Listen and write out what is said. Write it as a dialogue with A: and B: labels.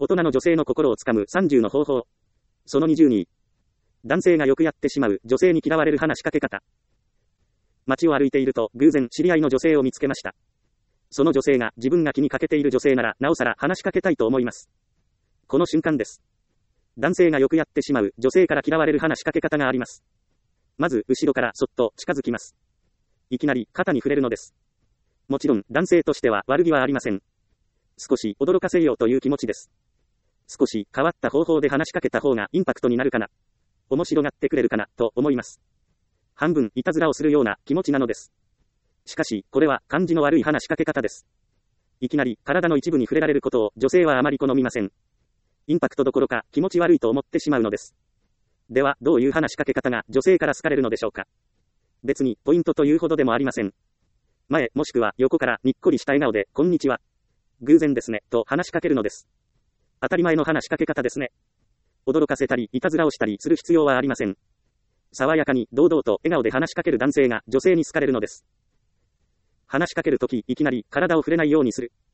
A: 大人の女性の心をつかむ30の方法。その20に、男性がよくやってしまう女性に嫌われる話しかけ方。街を歩いていると偶然知り合いの女性を見つけました。その女性が自分が気にかけている女性ならなおさら話しかけたいと思います。この瞬間です。男性がよくやってしまう女性から嫌われる話しかけ方があります。まず後ろからそっと近づきます。いきなり肩に触れるのです。もちろん男性としては悪気はありません。少し驚かせようという気持ちです。少し変わった方法で話しかけた方がインパクトになるかな、面白がってくれるかなと思います。半分いたずらをするような気持ちなのです。しかしこれは感じの悪い話しかけ方です。いきなり体の一部に触れられることを女性はあまり好みません。インパクトどころか気持ち悪いと思ってしまうのです。ではどういう話しかけ方が女性から好かれるのでしょうか。別にポイントというほどでもありません。前もしくは横からにっこりした笑顔でこんにちは、偶然ですねと話しかけるのです。当たり前の話しかけ方ですね。驚かせたりいたずらをしたりする必要はありません。爽やかに堂々と笑顔で話しかける男性が女性に好かれるのです。話しかけるときいきなり体を触れないようにする。